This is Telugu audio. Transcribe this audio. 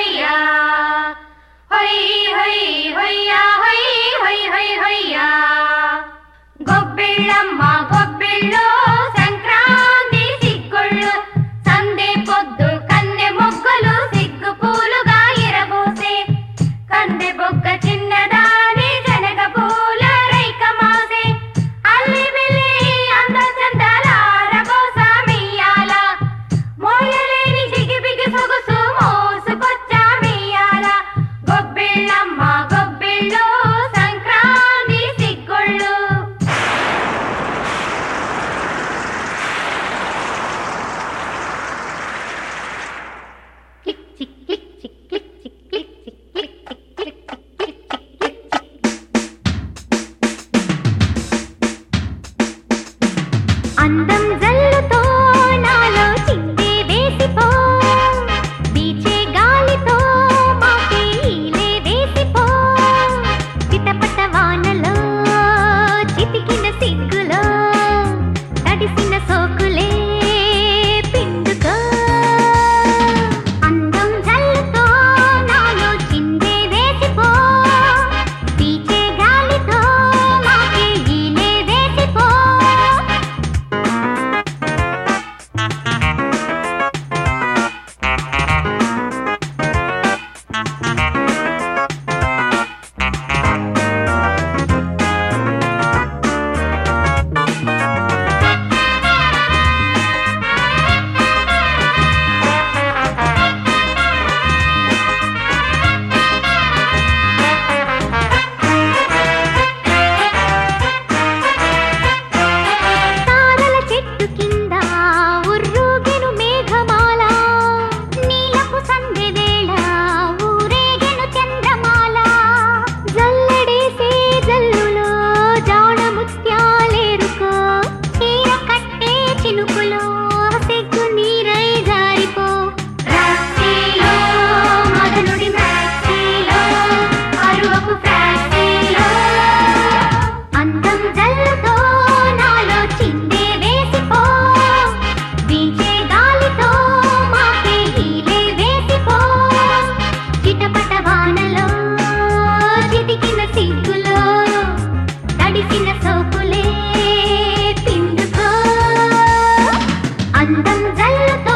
హొయ్యా హొయ్ హొయ్ హొయ్యా హొయ్ హొయ్ హొయ్ హొయ్యా గొబ్బిళ్ళమ్మ గొబ్బిళ్ళు సంక్రాంతి సిగ్గుళ్ళు సందే పొద్దు కన్నె మొగ్గలు సిగ్గు పూలుగా ఇరబోసే కందె బొగ్గ చిన్నదాని శనగ పూల రైక మాసే అల్లి బిల్లి అంద చందాల రబోసా మియ్యాల మోయలేని జిగి బిగి సొగసు మోసుకొచ్చా మియ్యాల గొబ్బిళ్ళమ్మ గొబ్బిళ్ళు సంక్రాంతి సిగ్గుళ్ళు click chick click chick click chick click chick click chick click chick click chick click chick అందం జల్లుతో నాలో చిందే వేసిపో బీచే గాలితో మాకే ఈలే వేసిపో చిటపట వానలో చితికిన సిగ్గులో తడిసిన సోకులే పిండుకో అందం జల్లుతో నాలో చిందే వేసిపో బీచే గాలితో మాకే ఈలే వేసిపో తారల చెట్టు కింద ఉర్రూగెను మేఘమాల నీలపు సందె వేళ ఊరేగెను చంద్రమాల జల్లడేసే జల్లులో జాడ ముత్యాలేరుకో చీర కట్టే చినుకులో సిగ్గు నీరై జారిపో రాత్రిలో మదనుడి మ్యాక్సీలో అరువపు ఫ్యాక్సీలో అందం జల్లుతో నాలో చిందే వేసిపో వీచే గాలితో మాకే హీలే వేసిపో చిటపట వానలో చితికిన సిగ్గులో తడిసిన సోకులే పిండుకో అందం జల్లుతో